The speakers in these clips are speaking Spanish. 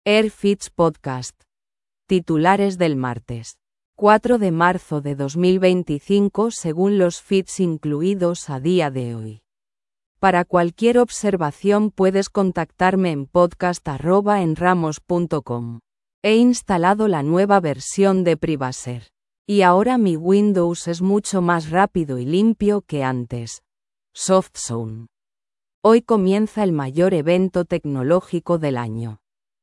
Airfits Podcast. Titulares del martes 4 de marzo de 2025 según los feeds incluidos a día de hoy. Para cualquier observación puedes contactarme en podcast@enramos.com. He instalado la nueva versión de Privacer. Y ahora mi Windows es mucho más rápido y limpio que antes. SoftZone. Hoy comienza el mayor evento tecnológico del año.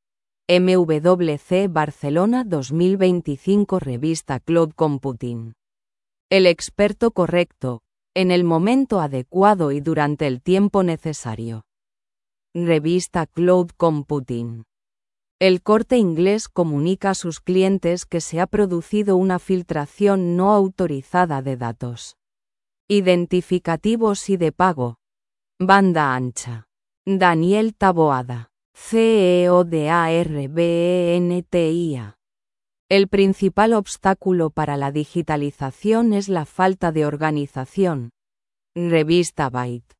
MWC Barcelona 2025 Revista Cloud Computing. El experto correcto, en el momento adecuado y durante el tiempo necesario. Revista Cloud Computing. El Corte Inglés comunica a sus clientes que se ha producido una filtración no autorizada de datos identificativos y de pago. Banda ancha. Daniel Taboada. CEO de ARBENTIA. El principal obstáculo para la digitalización es la falta de organización. Revista Byte.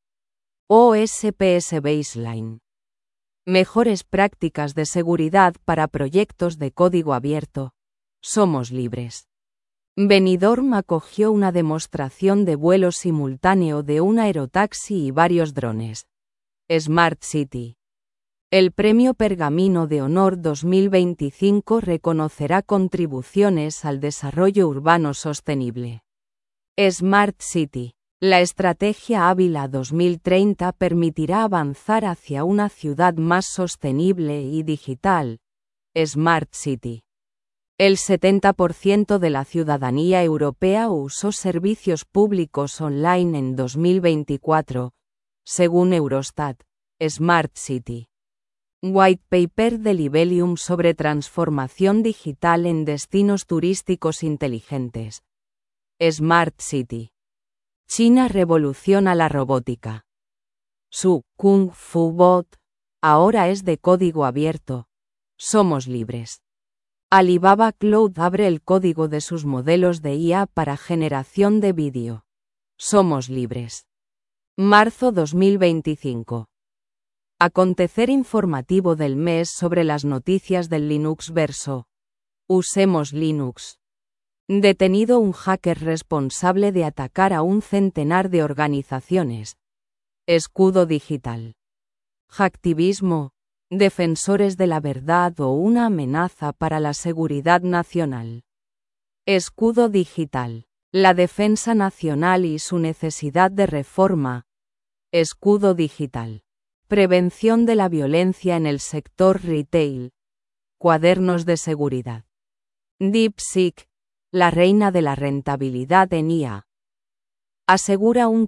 OSPS Baseline. Mejores prácticas de seguridad para proyectos de código abierto. Somos libres. Benidorm acogió una demostración de vuelo simultáneo de un aerotaxi y varios drones. Smart City. El Premio Pergamino de Honor 2025 reconocerá contribuciones al desarrollo urbano sostenible. Smart City. La estrategia Ávila 2030 permitirá avanzar hacia una ciudad más sostenible y digital. Smart City. El 70% de la ciudadanía europea usó servicios públicos online en 2024, según Eurostat. Smart City. White Paper de Libelium sobre transformación digital en destinos turísticos inteligentes. Smart City. China revoluciona la robótica. Su Kung Fu Bot ahora es de código abierto. Somos libres. Alibaba Cloud abre el código de sus modelos de IA para generación de vídeo. Somos libres. Marzo 2025. Acontecer informativo del mes sobre las noticias del Linux verso. Usemos Linux. Detenido un hacker responsable de atacar a un centenar de organizaciones. Escudo digital. Hacktivismo, defensores de la verdad o una amenaza para la seguridad nacional. Escudo digital. La defensa nacional y su necesidad de reforma. Escudo digital. Prevención de la violencia en el sector retail. Cuadernos de seguridad. DeepSeek, la reina de la rentabilidad en IA. Asegura un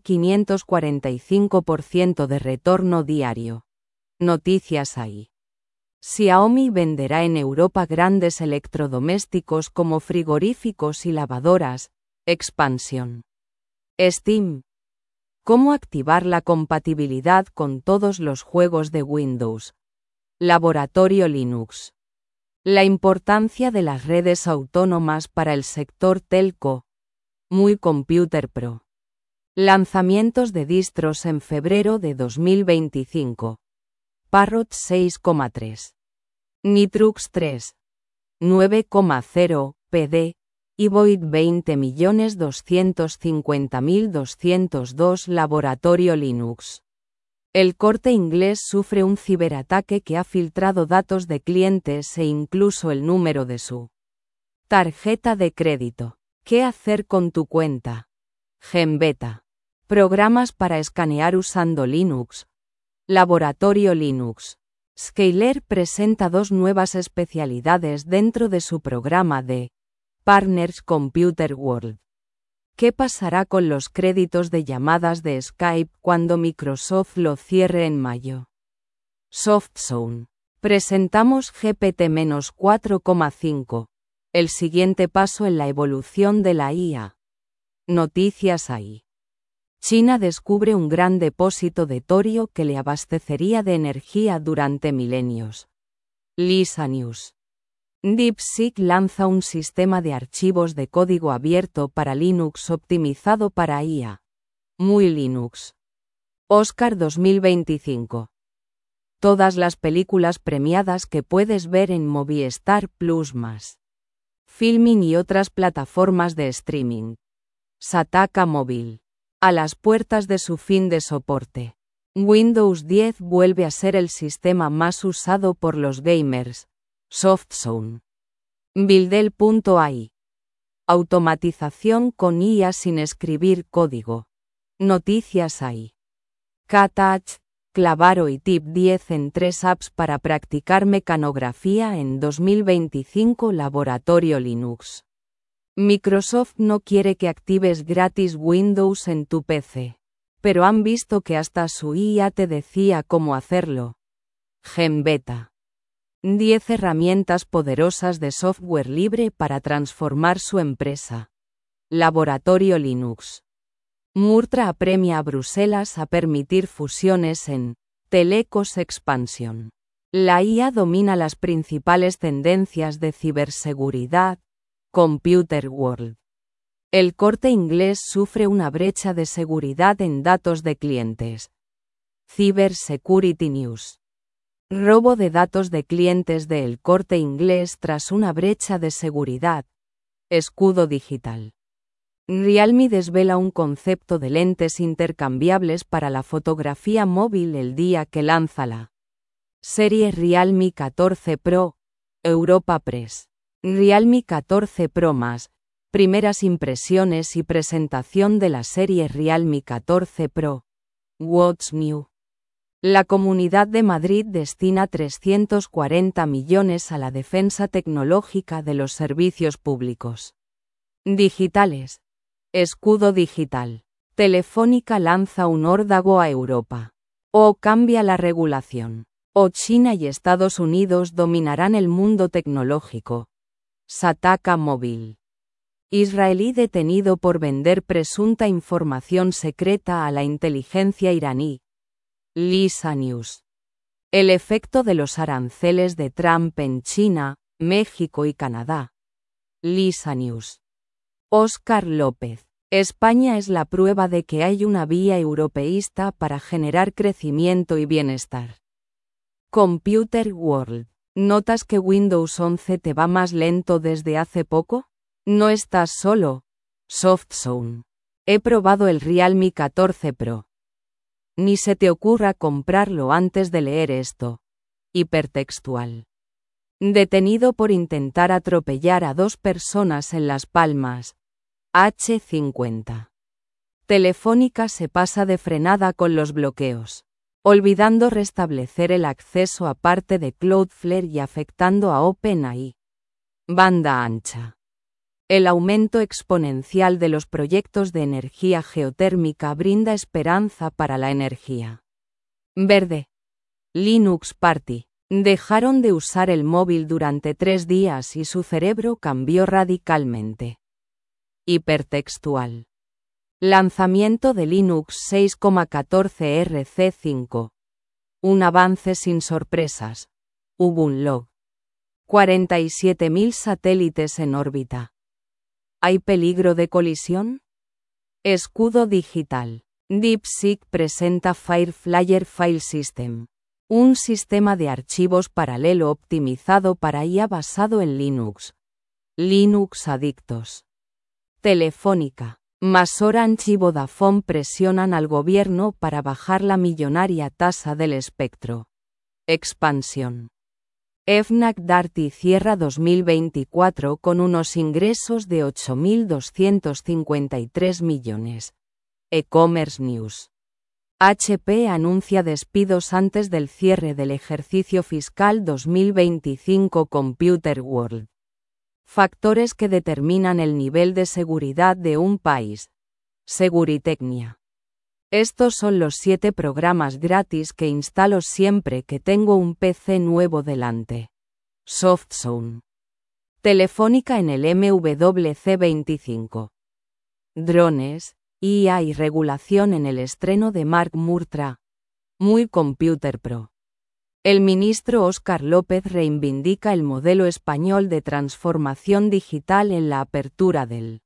545% de retorno diario. Noticias ahí. Xiaomi venderá en Europa grandes electrodomésticos como frigoríficos y lavadoras. Expansión. Steam. ¿Cómo activar la compatibilidad con todos los juegos de Windows? Laboratorio Linux. La importancia de las redes autónomas para el sector telco. Muy Computer Pro. Lanzamientos de distros en febrero de 2025. Parrot 6,3. Nitrux 3. 9,0 PD. Y Void 20.250.202 Laboratorio Linux. El Corte Inglés sufre un ciberataque que ha filtrado datos de clientes e incluso el número de su tarjeta de crédito. ¿Qué hacer con tu cuenta? GenBeta. Programas para escanear usando Linux. Laboratorio Linux. Scaler presenta dos nuevas especialidades dentro de su programa de Partners Computer World. ¿Qué pasará con los créditos de llamadas de Skype cuando Microsoft lo cierre en mayo? SoftZone. Presentamos GPT-4,5. El siguiente paso en la evolución de la IA. Noticias ahí. China descubre un gran depósito de torio que le abastecería de energía durante milenios. Lisa News. DeepSeek lanza un sistema de archivos de código abierto para Linux optimizado para IA. Muy Linux. Oscar 2025. Todas las películas premiadas que puedes ver en Movistar Plus más Filmin y otras plataformas de streaming. Sataka Móvil. A las puertas de su fin de soporte. Windows 10 vuelve a ser el sistema más usado por los gamers. SoftZone. Buildel.ai. Automatización con IA sin escribir código. Noticias AI. Catach, Clavaro y Tip 10 en 3 apps para practicar mecanografía en 2025 Laboratorio Linux. Microsoft no quiere que actives gratis Windows en tu PC. Pero han visto que hasta su IA te decía cómo hacerlo. GenBeta. 10 herramientas poderosas de software libre para transformar su empresa. Laboratorio Linux. Murtra apremia a Bruselas a permitir fusiones en Telecos Expansion. La IA domina las principales tendencias de ciberseguridad. Computer World. El Corte Inglés sufre una brecha de seguridad en datos de clientes. Cyber Security News. Robo de datos de clientes de El Corte Inglés tras una brecha de seguridad. Escudo digital. Realme desvela un concepto de lentes intercambiables para la fotografía móvil el día que lanza la serie Realme 14 Pro. Europa Press. Realme 14 Pro más. Primeras impresiones y presentación de la serie Realme 14 Pro. What's New? La Comunidad de Madrid destina 340 millones a la defensa tecnológica de los servicios públicos digitales. Escudo digital. Telefónica lanza un órdago a Europa. O cambia la regulación. O China y Estados Unidos dominarán el mundo tecnológico. Sataka Móvil. Israelí detenido por vender presunta información secreta a la inteligencia iraní. Lisa News. El efecto de los aranceles de Trump en China, México y Canadá. Lisa News. Óscar López. España es la prueba de que hay una vía europeísta para generar crecimiento y bienestar. Computer World. ¿Notas que Windows 11 te va más lento desde hace poco? No estás solo. SoftZone. He probado el Realme 14 Pro. Ni se te ocurra comprarlo antes de leer esto. Hipertextual. Detenido por intentar atropellar a 2 personas en Las Palmas. H50. Telefónica se pasa de frenada con los bloqueos, olvidando restablecer el acceso a parte de Cloudflare y afectando a OpenAI. Banda ancha. El aumento exponencial de los proyectos de energía geotérmica brinda esperanza para la energía verde. Linux Party. Dejaron de usar el móvil durante 3 días y su cerebro cambió radicalmente. Hipertextual. Lanzamiento de Linux 6.14 RC5. Un avance sin sorpresas. Ubunlog. 47.000 satélites en órbita. ¿Hay peligro de colisión? Escudo digital. DeepSeek presenta FireFlyer File System. Un sistema de archivos paralelo optimizado para IA basado en Linux. Linux adictos. Telefónica. Más Orange y Vodafone presionan al gobierno para bajar la millonaria tasa del espectro. Expansión. Fnac Darty cierra 2024 con unos ingresos de 8.253 millones. E-Commerce News. HP anuncia despidos antes del cierre del ejercicio fiscal 2025. Computer World. Factores que determinan el nivel de seguridad de un país. Seguritecnia. Estos son los 7 programas gratis que instalo siempre que tengo un PC nuevo delante. SoftZone. Telefónica en el MWC25. Drones, IA y regulación en el estreno de Mark Murtra. Muy Computer Pro. El ministro Óscar López reivindica el modelo español de transformación digital en la apertura del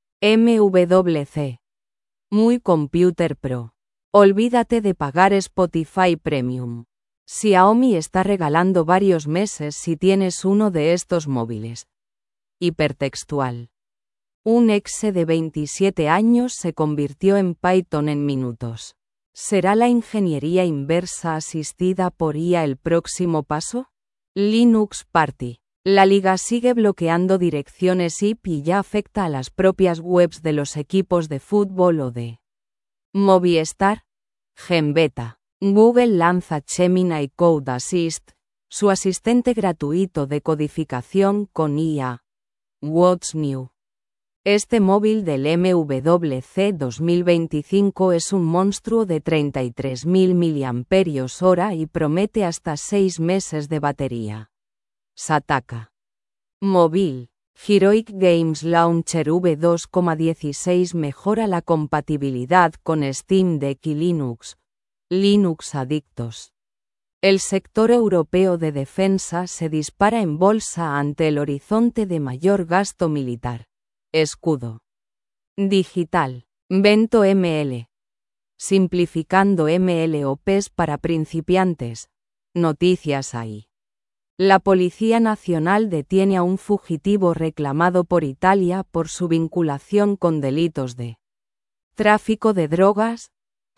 MWC. Muy Computer Pro. Olvídate de pagar Spotify Premium. Xiaomi está regalando varios meses si tienes uno de estos móviles. Hipertextual. Un exe de 27 años se convirtió en Python en minutos. ¿Será la ingeniería inversa asistida por IA el próximo paso? Linux Party. La liga sigue bloqueando direcciones IP y ya afecta a las propias webs de los equipos de fútbol o de Movistar. Gembeta. Google lanza Gemini Code Assist, su asistente gratuito de codificación con IA. What's new? Este móvil del MWC 2025 es un monstruo de 33.000 mAh y promete hasta 6 meses de batería. Sataka. Móvil. Heroic Games Launcher V2.16 mejora la compatibilidad con Steam Deck y Linux. Linux adictos. El sector europeo de defensa se dispara en bolsa ante el horizonte de mayor gasto militar. Escudo digital. Vento ML. Simplificando MLOPs para principiantes. Noticias ahí. La Policía Nacional detiene a un fugitivo reclamado por Italia por su vinculación con delitos de tráfico de drogas.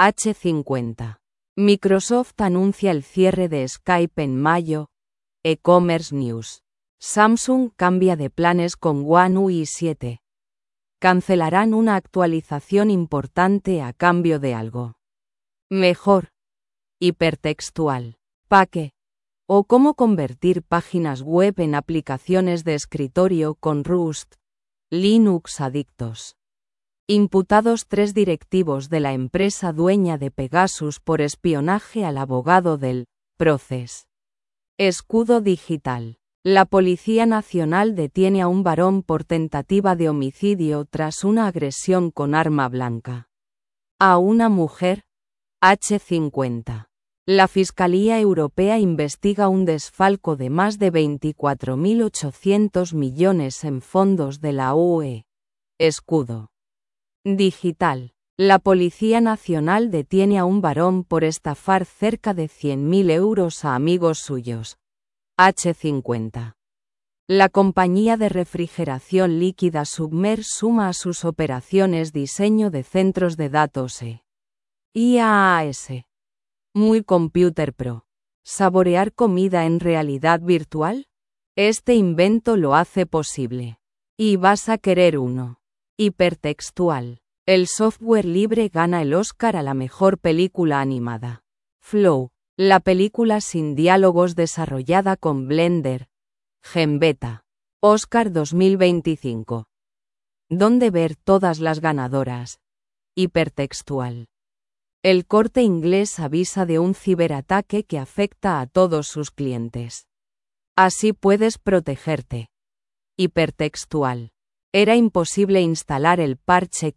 H50. Microsoft anuncia el cierre de Skype en mayo. E-commerce news. Samsung cambia de planes con One UI 7. Cancelarán una actualización importante a cambio de algo mejor. Hipertextual. Paque. O cómo convertir páginas web en aplicaciones de escritorio con Rust. Linux adictos. Imputados 3 directivos de la empresa dueña de Pegasus por espionaje al abogado del Proces. Escudo digital. La Policía Nacional detiene a un varón por tentativa de homicidio tras una agresión con arma blanca. A una mujer. H50. La Fiscalía Europea investiga un desfalco de más de 24.800 millones en fondos de la UE. Escudo digital. La Policía Nacional detiene a un varón por estafar cerca de 100.000 euros a amigos suyos. H50. La compañía de refrigeración líquida Submer suma a sus operaciones diseño de centros de datos IaaS. Muy Computer Pro. ¿Saborear comida en realidad virtual? Este invento lo hace posible. Y vas a querer uno. Hipertextual. El software libre gana el Oscar a la mejor película animada. Flow. La película sin diálogos desarrollada con Blender. Gembeta. Oscar 2025. ¿Dónde ver todas las ganadoras? Hipertextual. El Corte Inglés avisa de un ciberataque que afecta a todos sus clientes. Así puedes protegerte. Hipertextual. Era imposible instalar el parche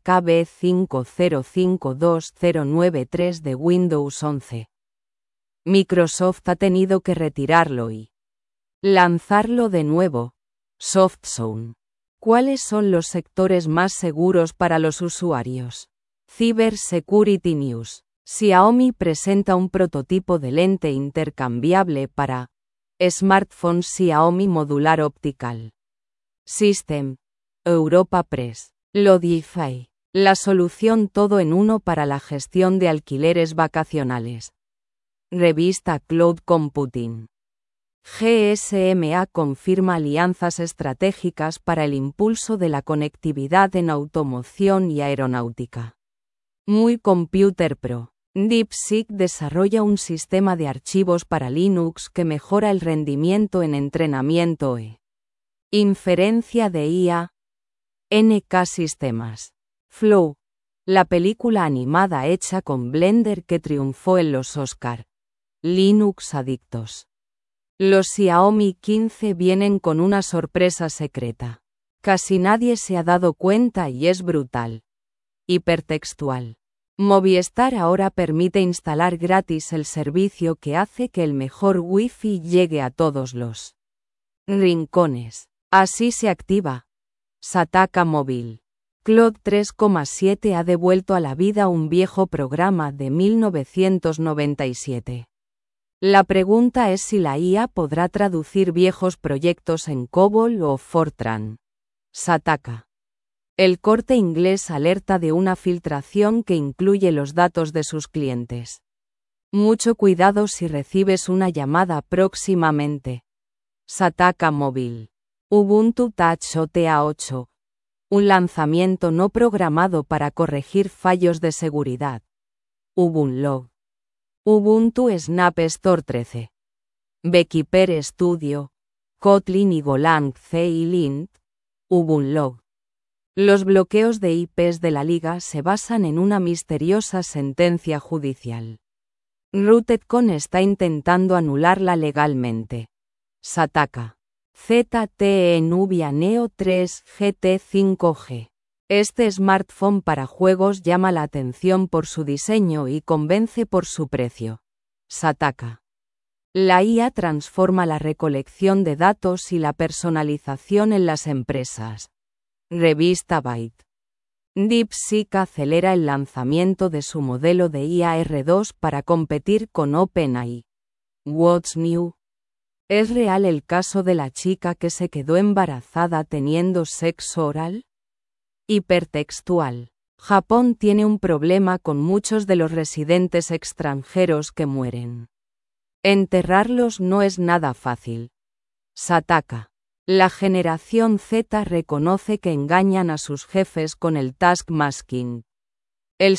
KB5052.093 de Windows 11. Microsoft ha tenido que retirarlo y lanzarlo de nuevo. SoftZone. ¿Cuáles son los sectores más seguros para los usuarios? Cybersecurity News. Xiaomi presenta un prototipo de lente intercambiable para smartphones Xiaomi Modular Optical System. Europa Press. Lodify. La solución todo en uno para la gestión de alquileres vacacionales. Revista Cloud Computing. GSMA confirma alianzas estratégicas para el impulso de la conectividad en automoción y aeronáutica. Muy Computer Pro. DeepSeek desarrolla un sistema de archivos para Linux que mejora el rendimiento en entrenamiento e inferencia de IA. NK Sistemas. Flow. La película animada hecha con Blender que triunfó en los Oscar. Linux adictos. Los Xiaomi 15 vienen con una sorpresa secreta. Casi nadie se ha dado cuenta y es brutal. Hipertextual. Movistar ahora permite instalar gratis el servicio que hace que el mejor Wi-Fi llegue a todos los rincones. Así se activa. Sataka Móvil. Cloud 3,7 ha devuelto a la vida un viejo programa de 1997. La pregunta es si la IA podrá traducir viejos proyectos en COBOL o Fortran. Sataka. El Corte Inglés alerta de una filtración que incluye los datos de sus clientes. Mucho cuidado si recibes una llamada próximamente. Sataka Móvil. Ubuntu Touch OTA 8. Un lanzamiento no programado para corregir fallos de seguridad. Ubunlog. Ubuntu Snap Store 13. Beekeeper Studio. Kotlin y Golang CI/Lint. Ubunlog. Los bloqueos de IPs de la Liga se basan en una misteriosa sentencia judicial. RootedCon está intentando anularla legalmente. Sataka. ZTE Nubia Neo 3 GT 5G. Este smartphone para juegos llama la atención por su diseño y convence por su precio. Sataka. La IA transforma la recolección de datos y la personalización en las empresas. Revista Byte. DeepSeek acelera el lanzamiento de su modelo de IA R2 para competir con OpenAI. What's New? ¿Es real el caso de la chica que se quedó embarazada teniendo sexo oral? Hipertextual. Japón tiene un problema con muchos de los residentes extranjeros que mueren. Enterrarlos no es nada fácil. Sataka. La generación Z reconoce que engañan a sus jefes con el task-masking. El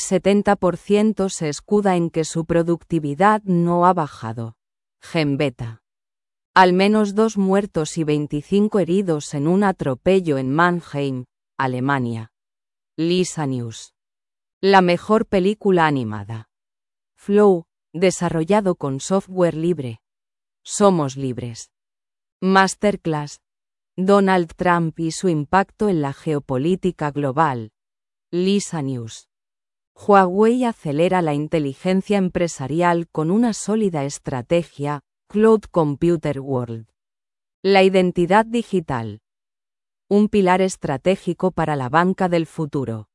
70% se escuda en que su productividad no ha bajado. Genbeta. Al menos 2 muertos y 25 heridos en un atropello en Mannheim, Alemania. Lisa News. La mejor película animada. Flow, desarrollado con software libre. Somos libres. Masterclass. Donald Trump y su impacto en la geopolítica global. Lisa News. Huawei acelera la inteligencia empresarial con una sólida estrategia. Cloud Computer World. La identidad digital. Un pilar estratégico para la banca del futuro.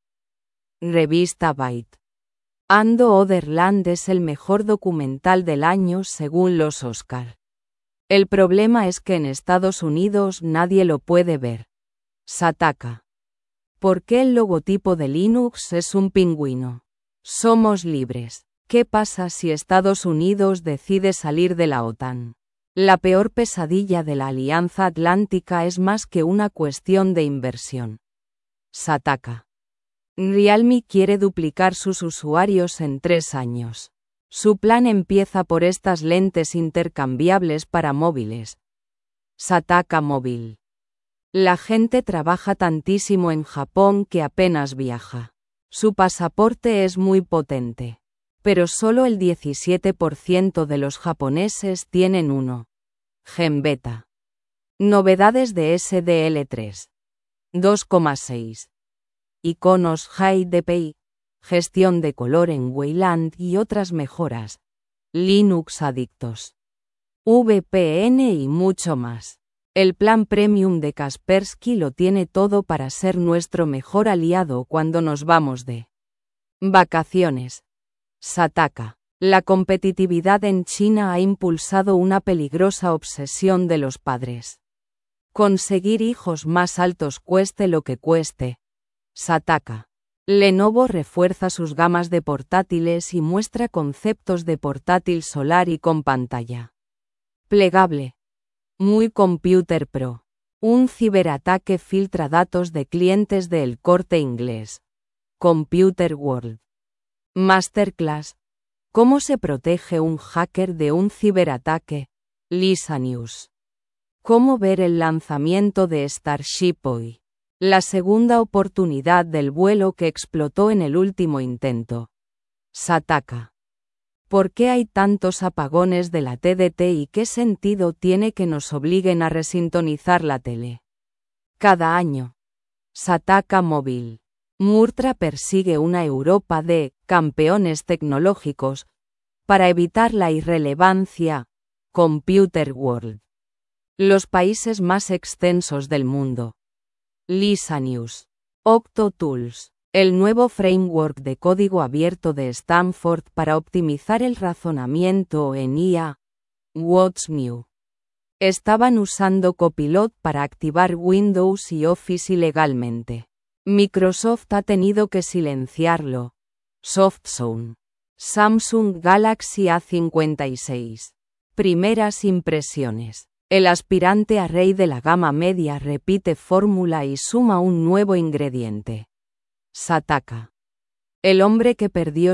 Revista Byte. Ando Otherland es el mejor documental del año según los Oscar. El problema es que en Estados Unidos nadie lo puede ver. Sataka. ¿Por qué el logotipo de Linux es un pingüino? Somos libres. ¿Qué pasa si Estados Unidos decide salir de la OTAN? La peor pesadilla de la Alianza Atlántica es más que una cuestión de inversión. Sataka. Realme quiere duplicar sus usuarios en 3 años. Su plan empieza por estas lentes intercambiables para móviles. Sataka Móvil. La gente trabaja tantísimo en Japón que apenas viaja. Su pasaporte es muy potente. Pero solo el 17% de los japoneses tienen uno. Genbeta. Novedades de SDL3. 2,6. Iconos HiDPI. Gestión de color en Wayland y otras mejoras. Linux Adictos. VPN y mucho más. El plan premium de Kaspersky lo tiene todo para ser nuestro mejor aliado cuando nos vamos de vacaciones. Sataka. La competitividad en China ha impulsado una peligrosa obsesión de los padres. Conseguir hijos más altos cueste lo que cueste. Sataka. Lenovo refuerza sus gamas de portátiles y muestra conceptos de portátil solar y con pantalla plegable. Muy Computer Pro. Un ciberataque filtra datos de clientes de El Corte Inglés. Computer World. Masterclass. ¿Cómo se protege un hacker de un ciberataque? Lisa News. ¿Cómo ver el lanzamiento de Starship hoy? La segunda oportunidad del vuelo que explotó en el último intento. Sataka. ¿Por qué hay tantos apagones de la TDT y qué sentido tiene que nos obliguen a resintonizar la tele? Cada año. Sataka Móvil. Murtra persigue una Europa de campeones tecnológicos para evitar la irrelevancia. Computer World. Los países más extensos del mundo. Lisa News. OctoTools. El nuevo framework de código abierto de Stanford para optimizar el razonamiento en IA. What's new? Estaban usando Copilot para activar Windows y Office ilegalmente. Microsoft ha tenido que silenciarlo. SoftZone. Samsung Galaxy A56. Primeras impresiones. El aspirante a rey de la gama media repite fórmula y suma un nuevo ingrediente. Sataka. El hombre que perdió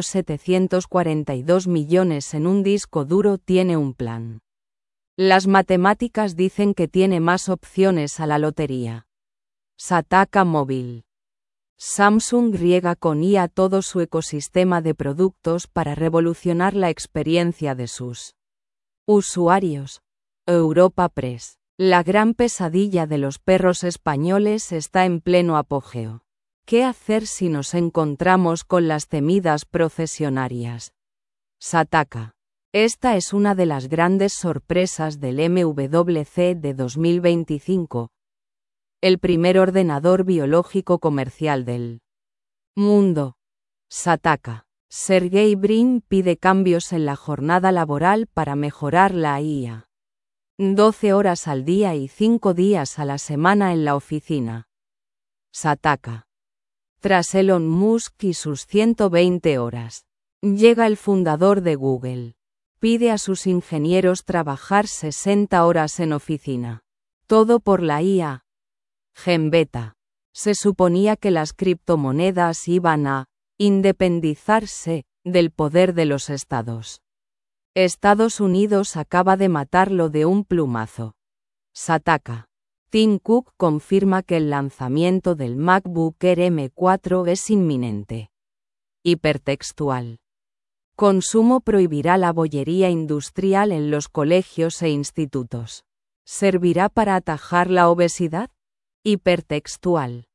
742 millones en un disco duro tiene un plan. Las matemáticas dicen que tiene más opciones a la lotería. Sataka Móvil. Samsung riega con IA todo su ecosistema de productos para revolucionar la experiencia de sus usuarios. Europa Press. La gran pesadilla de los perros españoles está en pleno apogeo. ¿Qué hacer si nos encontramos con las temidas procesionarias? Sataka. Esta es una de las grandes sorpresas del MWC de 2025. El primer ordenador biológico comercial del mundo. Sataka. Sergey Brin pide cambios en la jornada laboral para mejorar la IA. 12 horas al día y 5 días a la semana en la oficina. Sataka. Tras Elon Musk y sus 120 horas, llega el fundador de Google. Pide a sus ingenieros trabajar 60 horas en oficina. Todo por la IA. Gembeta. Se suponía que las criptomonedas iban a independizarse del poder de los estados. Estados Unidos acaba de matarlo de un plumazo. Sataka. Tim Cook confirma que el lanzamiento del MacBook Air M4 es inminente. Hipertextual. Consumo prohibirá la bollería industrial en los colegios e institutos. ¿Servirá para atajar la obesidad? Hipertextual.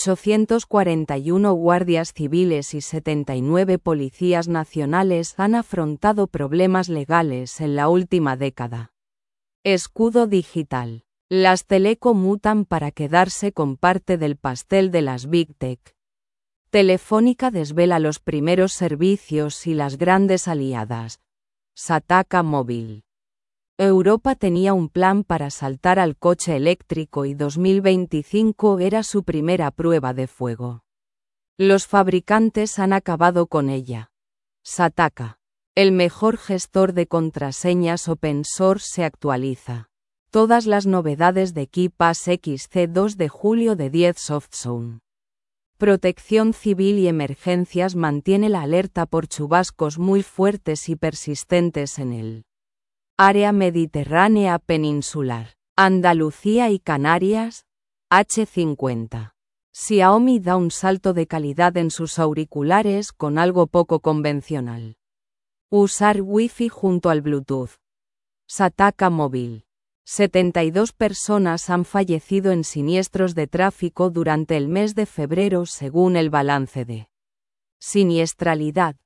841 guardias civiles y 79 policías nacionales han afrontado problemas legales en la última década. Escudo digital. Las teleco mutan para quedarse con parte del pastel de las Big Tech. Telefónica desvela los primeros servicios y las grandes aliadas. Sataka Móvil. Europa tenía un plan para saltar al coche eléctrico y 2025 era su primera prueba de fuego. Los fabricantes han acabado con ella. Sataka. El mejor gestor de contraseñas open source se actualiza. Todas las novedades de KeePass XC 2 de julio de 10 SoftZone. Protección Civil y Emergencias mantiene la alerta por chubascos muy fuertes y persistentes en el área mediterránea peninsular, Andalucía y Canarias. H50. Xiaomi da un salto de calidad en sus auriculares con algo poco convencional. Usar Wi-Fi junto al Bluetooth. Sataka Móvil. 72 personas han fallecido en siniestros de tráfico durante el mes de febrero según el balance de siniestralidad.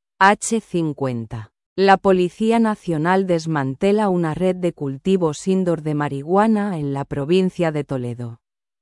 H50. La Policía Nacional desmantela una red de cultivos indoor de marihuana en la provincia de Toledo.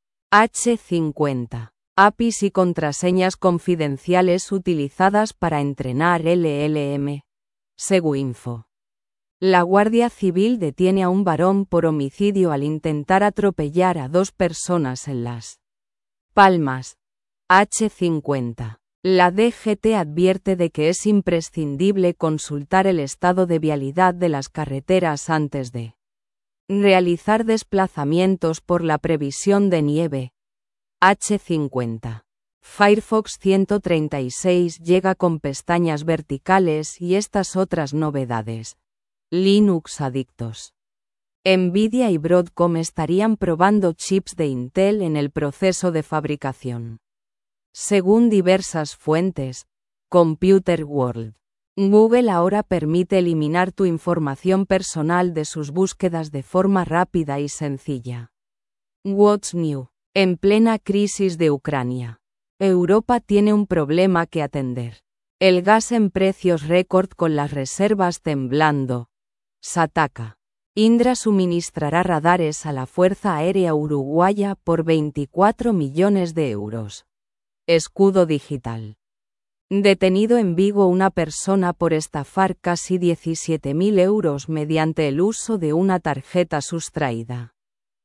H50. APIs y contraseñas confidenciales utilizadas para entrenar LLM. Seguinfo. La Guardia Civil detiene a un varón por homicidio al intentar atropellar a 2 personas en Las Palmas. H50. La DGT advierte de que es imprescindible consultar el estado de vialidad de las carreteras antes de realizar desplazamientos por la previsión de nieve. H50. Firefox 136 llega con pestañas verticales y estas otras novedades. Linux adictos. Nvidia y Broadcom estarían probando chips de Intel en el proceso de fabricación. Según diversas fuentes, Computer World. Google ahora permite eliminar tu información personal de sus búsquedas de forma rápida y sencilla. What's new? En plena crisis de Ucrania. Europa tiene un problema que atender. El gas en precios récord con las reservas temblando. Sataka. Indra suministrará radares a la Fuerza Aérea Uruguaya por 24 millones de euros. Escudo digital. Detenido en Vigo una persona por estafar casi 17.000 euros mediante el uso de una tarjeta sustraída.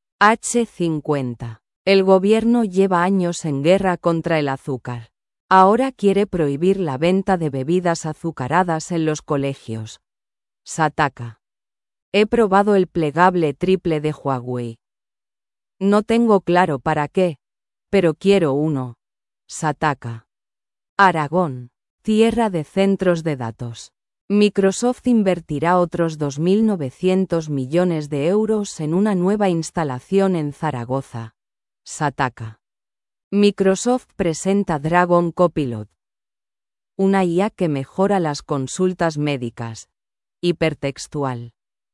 H50. El gobierno lleva años en guerra contra el azúcar. Ahora quiere prohibir la venta de bebidas azucaradas en los colegios. Sataka. He probado el plegable triple de Huawei. No tengo claro para qué, pero quiero uno. Sataka. Aragón. Tierra de centros de datos. Microsoft invertirá otros 2.900 millones de euros en una nueva instalación en Zaragoza. Sataka. Microsoft presenta Dragon Copilot. Una IA que mejora las consultas médicas. Hipertextual.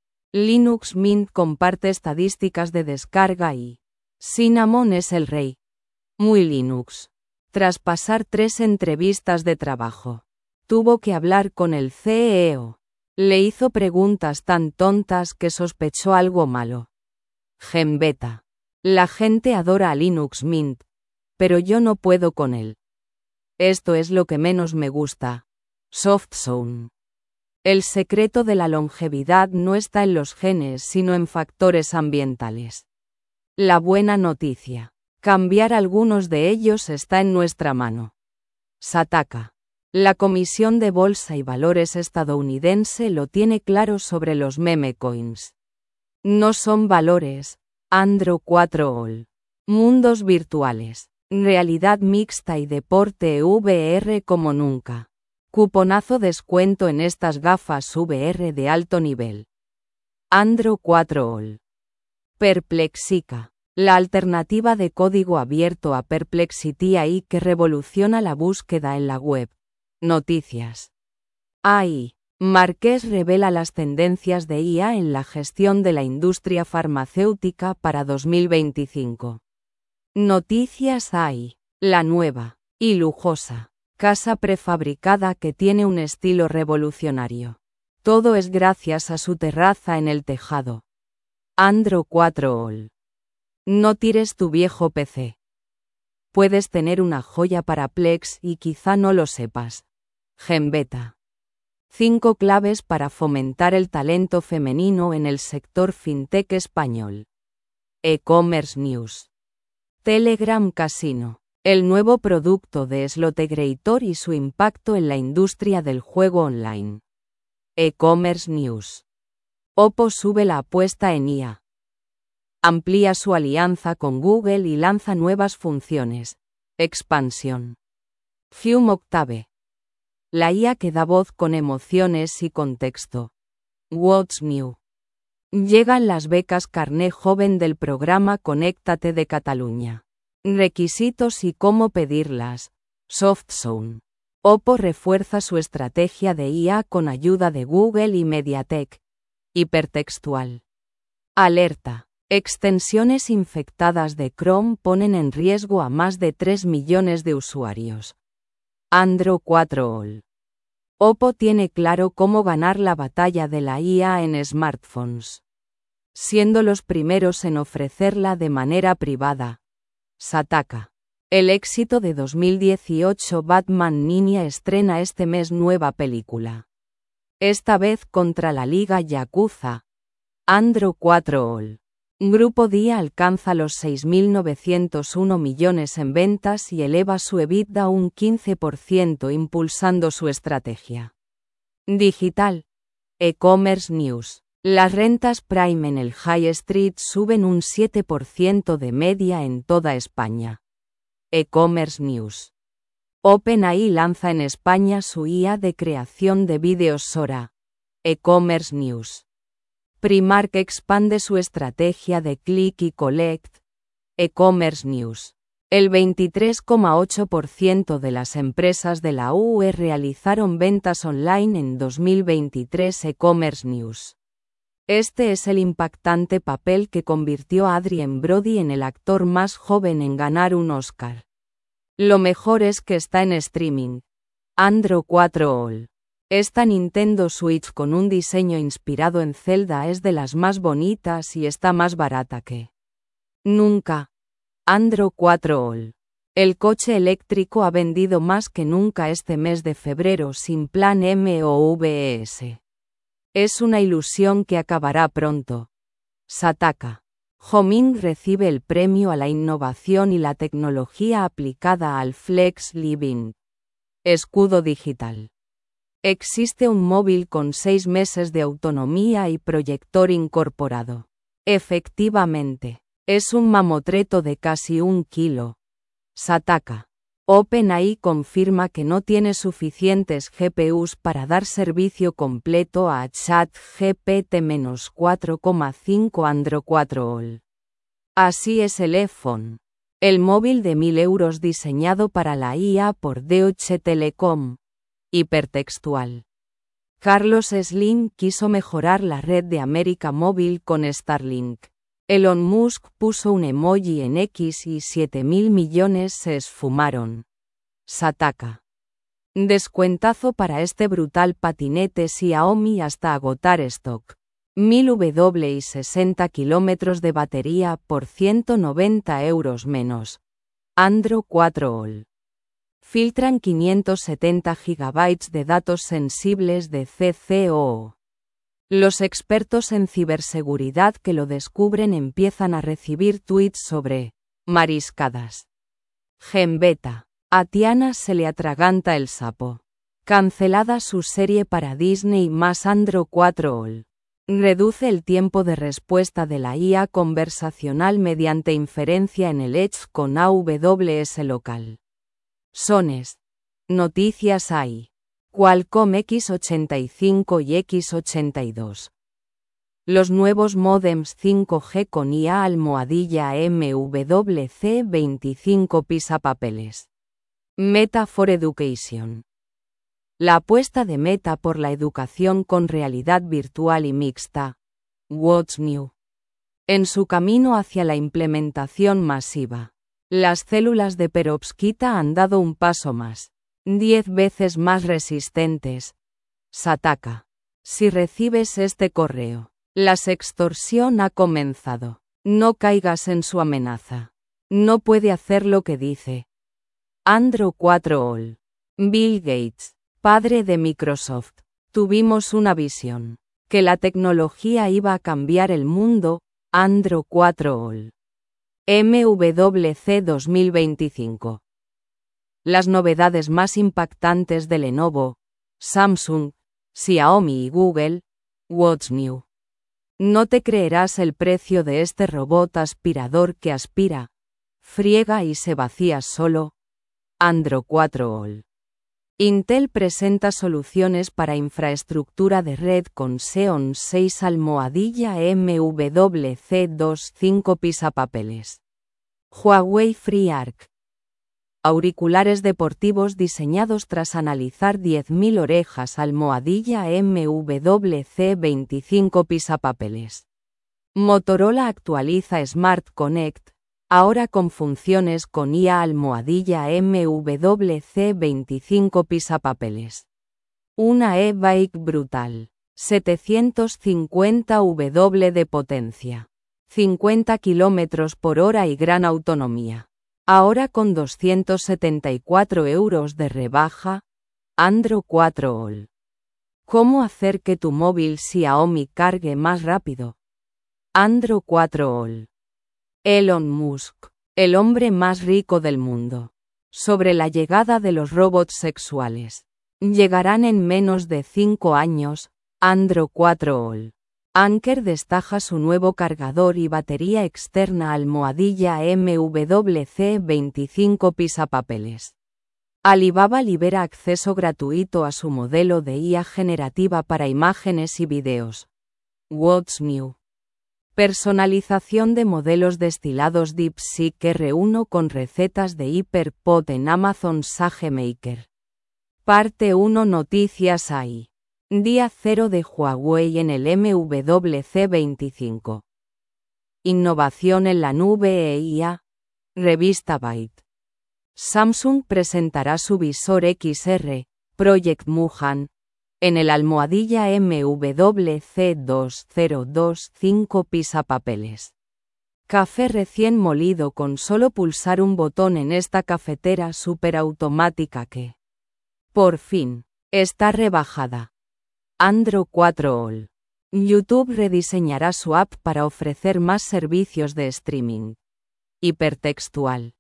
Linux Mint comparte estadísticas de descarga y Cinnamon es el rey. Muy Linux. Tras pasar 3 entrevistas de trabajo, tuvo que hablar con el CEO. Le hizo preguntas tan tontas que sospechó algo malo. Gembeta. La gente adora a Linux Mint, pero yo no puedo con él. Esto es lo que menos me gusta. SoftZone. El secreto de la longevidad no está en los genes sino en factores ambientales. La buena noticia. Cambiar algunos de ellos está en nuestra mano. Sataka. La Comisión de Bolsa y Valores estadounidense lo tiene claro sobre los meme coins. No son valores, Andro 4 All. Mundos virtuales, realidad mixta y deporte VR como nunca. Cuponazo descuento en estas gafas VR de alto nivel. Andro 4 All. Perplexica. La alternativa de código abierto a Perplexity AI que revoluciona la búsqueda en la web. Noticias. AI. Marqués revela las tendencias de IA en la gestión de la industria farmacéutica para 2025. Noticias AI. La nueva y lujosa casa prefabricada que tiene un estilo revolucionario. Todo es gracias a su terraza en el tejado. Andro 4 All. No tires tu viejo PC. Puedes tener una joya para Plex y quizá no lo sepas. Gembeta. 5 claves para fomentar el talento femenino en el sector fintech español. E-commerce News. Telegram Casino. El nuevo producto de Slotegrator y su impacto en la industria del juego online. E-commerce News. Oppo sube la apuesta en IA. Amplía su alianza con Google y lanza nuevas funciones. Expansión. Hume Octave. La IA que da voz con emociones y contexto. What's New. Llegan las becas Carné Joven del programa Conéctate de Cataluña. Requisitos y cómo pedirlas. SoftZone. Oppo refuerza su estrategia de IA con ayuda de Google y Mediatek. Hipertextual. Alerta. Extensiones infectadas de Chrome ponen en riesgo a más de 3 millones de usuarios. Andro 4 All. Oppo tiene claro cómo ganar la batalla de la IA en smartphones. Siendo los primeros en ofrecerla de manera privada. Sataka. El éxito de 2018 Batman Ninja estrena este mes nueva película. Esta vez contra la Liga Yakuza. Andro 4 All. Grupo Día alcanza los 6.901 millones en ventas y eleva su EBITDA un 15% impulsando su estrategia digital. E-commerce News. Las rentas Prime en el High Street suben un 7% de media en toda España. E-commerce News. OpenAI lanza en España su IA de creación de vídeos Sora. E-commerce News. Primark expande su estrategia de click y collect. E-commerce News. El 23,8% de las empresas de la UE realizaron ventas online en 2023. E-commerce News. Este es el impactante papel que convirtió a Adrien Brody en el actor más joven en ganar un Oscar. Lo mejor es que está en streaming. Andro 4 All. Esta Nintendo Switch con un diseño inspirado en Zelda es de las más bonitas y está más barata que nunca. Andro 4 All. El coche eléctrico ha vendido más que nunca este mes de febrero sin plan MOVES. Es una ilusión que acabará pronto. Sataka. Homing recibe el premio a la innovación y la tecnología aplicada al Flex Living. Escudo digital. Existe un móvil con 6 meses de autonomía y proyector incorporado. Efectivamente, es un mamotreto de casi 1 kilo. Sataka. OpenAI confirma que no tiene suficientes GPUs para dar servicio completo a ChatGPT-4,5 Android 4 All. Así es el iPhone. El móvil de 1.000 euros diseñado para la IA por Deutsche Telekom. Hipertextual. Carlos Slim quiso mejorar la red de América Móvil con Starlink. Elon Musk puso un emoji en X y 7.000 millones se esfumaron. Sataka. Descuentazo para este brutal patinete Xiaomi hasta agotar stock. 1000 W y 60 km de batería por 190 euros menos. Android 4 All. Filtran 570 GB de datos sensibles de CCOO. Los expertos en ciberseguridad que lo descubren empiezan a recibir tweets sobre mariscadas. Gembeta. A Tiana se le atraganta el sapo. Cancelada su serie para Disney más Android 4 All. Reduce el tiempo de respuesta de la IA conversacional mediante inferencia en el Edge con AWS local. Sones. Noticias hay. Qualcomm X85 y X82. Los nuevos módems 5G con IA MWC25 pisapapeles. Meta for Education. La apuesta de Meta por la educación con realidad virtual y mixta. What's new? En su camino hacia la implementación masiva. Las células de perovskita han dado un paso más. 10 veces más resistentes. Sataka. Si recibes este correo, la sextorsión ha comenzado. No caigas en su amenaza. No puede hacer lo que dice. Android 4 All. Bill Gates, padre de Microsoft. Tuvimos una visión. Que la tecnología iba a cambiar el mundo. Android 4 All. MWC 2025. Las novedades más impactantes de Lenovo, Samsung, Xiaomi y Google. What's new? No te creerás el precio de este robot aspirador que aspira, friega y se vacía solo. Android 4 All. Intel presenta soluciones para infraestructura de red con Xeon 6 MWC25 pisapapeles. Huawei FreeArc. Auriculares deportivos diseñados tras analizar 10.000 orejas MWC25 pisapapeles. Motorola actualiza Smart Connect, ahora con funciones con IA MWC25 pisapapeles. Una e-bike brutal. 750 W de potencia. 50 km por hora y gran autonomía. Ahora con 274 euros de rebaja. Android 4 All. ¿Cómo hacer que tu móvil Xiaomi cargue más rápido? Android 4 All. Elon Musk, el hombre más rico del mundo. Sobre la llegada de los robots sexuales. Llegarán en menos de 5 años. Android 4 All. Anker destaja su nuevo cargador y batería externa MWC25 pisapapeles. Alibaba libera acceso gratuito a su modelo de IA generativa para imágenes y videos. What's new? Personalización de modelos destilados DeepSeek R1 con recetas de HyperPod en Amazon SageMaker. Parte 1 Noticias hay. Día 0 de Huawei en el MWC25. Innovación en la nube e IA. Revista Byte. Samsung presentará su visor XR, Project Muhan, en el MWC2025 pisapapeles. Café recién molido con solo pulsar un botón en esta cafetera superautomática que, por fin, está rebajada. Android 4 All. YouTube rediseñará su app para ofrecer más servicios de streaming. Hipertextual.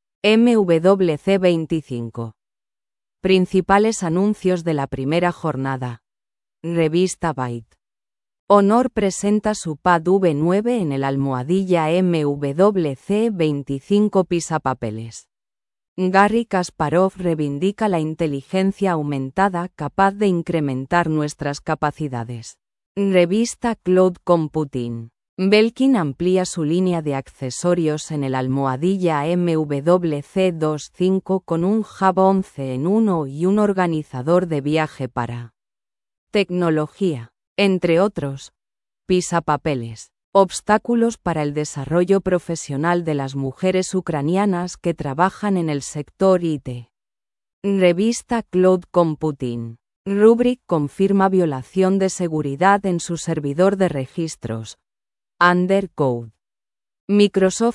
MWC 25. Principales anuncios de la primera jornada. Revista Byte. Honor presenta su Pad V9 en el almohadilla MWC 25 pisapapeles. Garry Kasparov reivindica la inteligencia aumentada capaz de incrementar nuestras capacidades. Revista Cloud Computing. Belkin amplía su línea de accesorios en el almohadilla MWC 25 con un Hub 11 en 1 y un organizador de viaje para tecnología, entre otros. Pisapapeles. Obstáculos para el desarrollo profesional de las mujeres ucranianas que trabajan en el sector IT. Revista Cloud Computing. Rubrik confirma violación de seguridad en su servidor de registros. Undercode. Microsoft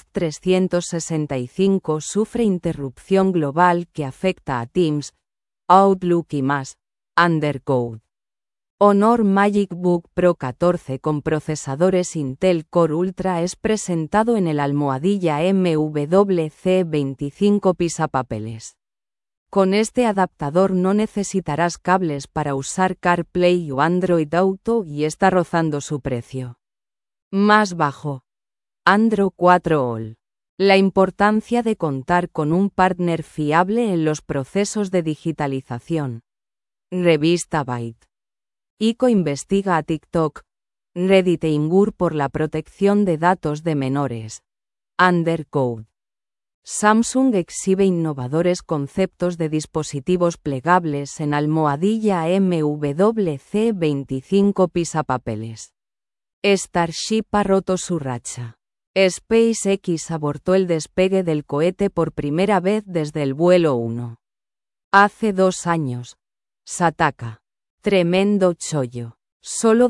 365 sufre interrupción global que afecta a Teams, Outlook y más. Undercode. Honor Magic Book Pro 14 con procesadores Intel Core Ultra es presentado en el almohadilla MWC 25 pisapapeles. Con este adaptador no necesitarás cables para usar CarPlay o Android Auto y está rozando su precio más bajo. Android 4 All. La importancia de contar con un partner fiable en los procesos de digitalización. Revista Byte. ICO investiga a TikTok, Reddit e Ingur por la protección de datos de menores. Undercode. Samsung exhibe innovadores conceptos de dispositivos plegables en almohadilla MWC 25 pisapapeles. Starship ha roto su racha. SpaceX abortó el despegue del cohete por primera vez desde el vuelo 1. Hace 2 años. Sataka. Tremendo chollo. Solo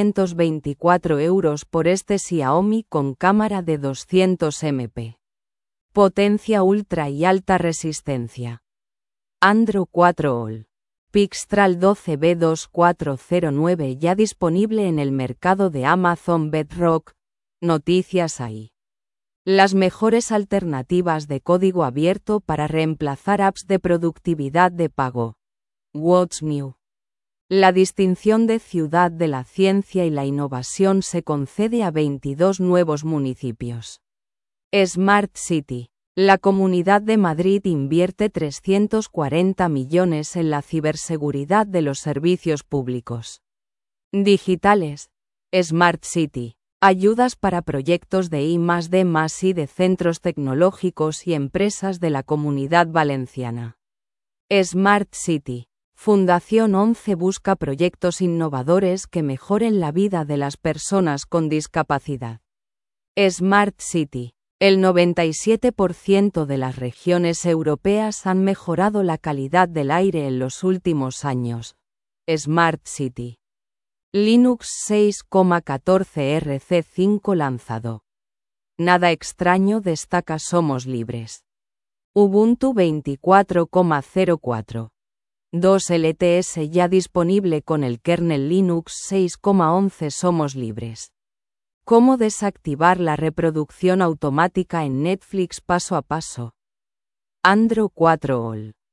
224 € por este Xiaomi con cámara de 200 MP. Potencia ultra y alta resistencia. Android 4 All. Pixtral 12B2409 ya disponible en el mercado de Amazon Bedrock. Noticias ahí. Las mejores alternativas de código abierto para reemplazar apps de productividad de pago. What's New? La distinción de Ciudad de la Ciencia y la Innovación se concede a 22 nuevos municipios. Smart City. La Comunidad de Madrid invierte 340 millones en la ciberseguridad de los servicios públicos digitales. Smart City. Ayudas para proyectos de I+D+I de centros tecnológicos y empresas de la Comunidad Valenciana. Smart City. Fundación 11 busca proyectos innovadores que mejoren la vida de las personas con discapacidad. Smart City. El 97% de las regiones europeas han mejorado la calidad del aire en los últimos años. Smart City. Linux 6,14 RC5 lanzado. Nada extraño destaca Somos Libres. Ubuntu 24,04. 2 LTS ya disponible con el kernel Linux 6,11 Somos Libres. ¿Cómo desactivar la reproducción automática en Netflix paso a paso? Android 4 All.